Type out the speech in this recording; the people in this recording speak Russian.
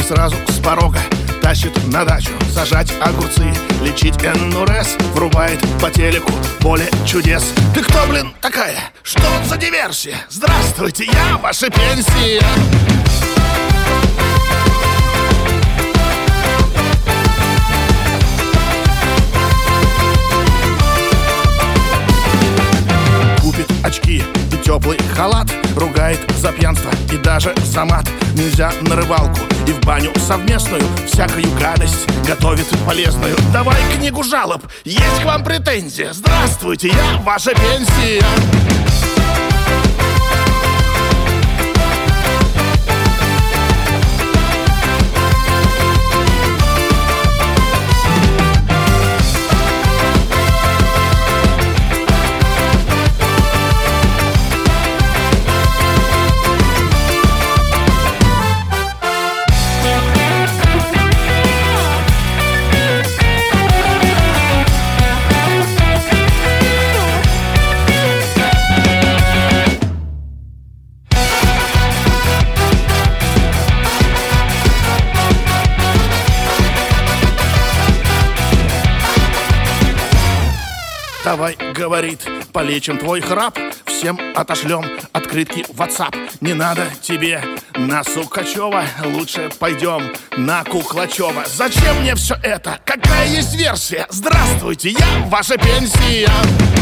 сразу с порога тащит на дачу сажать огурцы, лечить НРС, врубает по телеку поле чудес. Ты кто, блин, такая? Что за диверсия? Здравствуйте, я ваша пенсия. Купит очки и теплый халат, ругает за пьянство и даже за мат. Нельзя на рыбалку и в баню совместную, всякую гадость готовит полезную. Давай книгу жалоб, есть к вам претензия. Здравствуйте, я ваша пенсия. Давай, говорит, полечим твой храп, всем отошлем открытки в WhatsApp. Не надо тебе на Сукачева, лучше пойдем на Куклачева. Зачем мне все это? Какая есть версия? Здравствуйте, я ваша пенсия.